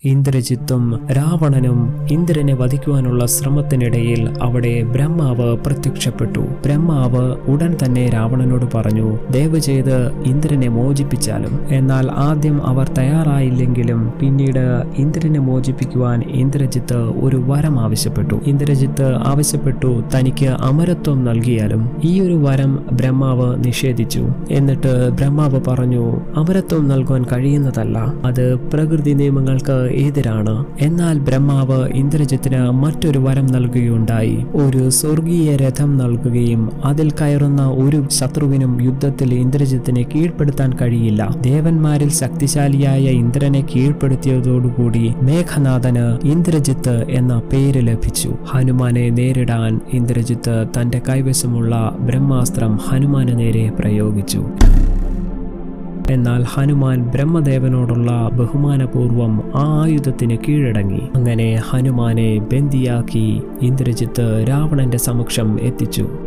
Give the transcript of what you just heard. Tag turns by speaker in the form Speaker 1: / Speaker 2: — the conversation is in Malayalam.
Speaker 1: ഇന്ദ്രജിത്തും രാവണനും ഇന്ദ്രനെ വധിക്കുവാനുള്ള ശ്രമത്തിനിടയിൽ അവിടെ ബ്രഹ്മാവ് പ്രത്യക്ഷപ്പെട്ടു. ബ്രഹ്മാവ് ഉടൻ തന്നെ രാവണനോട് പറഞ്ഞു, ദയവ് ചെയ്ത് ഇന്ദ്രനെ മോചിപ്പിച്ചാലും. എന്നാൽ ആദ്യം അവർ തയ്യാറായില്ലെങ്കിലും പിന്നീട് ഇന്ദ്രനെ മോചിപ്പിക്കുവാൻ ഇന്ദ്രജിത്ത് ഒരു വരം ആവശ്യപ്പെട്ടു. ഇന്ദ്രജിത്ത് ആവശ്യപ്പെട്ടു തനിക്ക് അമരത്വം നൽകിയാലും. ഈ ഒരു വരം ബ്രഹ്മാവ് നിഷേധിച്ചു. എന്നിട്ട് ബ്രഹ്മാവ് പറഞ്ഞു, അമരത്വം നൽകുവാൻ കഴിയുന്നതല്ല, അത് പ്രകൃതി നിയമങ്ങൾക്ക് എതിരാണ്. എന്നാൽ ബ്രഹ്മാവ് ഇന്ദ്രജിത്തിന് മറ്റൊരു വരം നൽകുകയുണ്ടായി. ഒരു സ്വർഗീയ രഥം നൽകുകയും അതിൽ കയറുന്ന ഒരു ശത്രുവിനും യുദ്ധത്തിൽ ഇന്ദ്രജിത്തിനെ കീഴ്പ്പെടുത്താൻ കഴിയില്ല. ദേവന്മാരിൽ ശക്തിശാലിയായ ഇന്ദ്രനെ കീഴ്പ്പെടുത്തിയതോടുകൂടി മേഘനാഥന് ഇന്ദ്രജിത്ത് എന്ന പേര് ലഭിച്ചു. ഹനുമാനെ നേരിടാൻ ഇന്ദ്രജിത്ത് തന്റെ കൈവശമുള്ള ബ്രഹ്മാസ്ത്രം ഹനുമാന് നേരെ പ്രയോഗിച്ചു. എന്നാൽ ഹനുമാൻ ബ്രഹ്മദേവനോടുള്ള ബഹുമാനപൂർവം ആ ആയുധത്തിന് കീഴടങ്ങി. അങ്ങനെ ഹനുമാനെ ബന്ദിയാക്കി ഇന്ദ്രജിത്ത് രാവണന്റെ സമക്ഷം എത്തിച്ചു.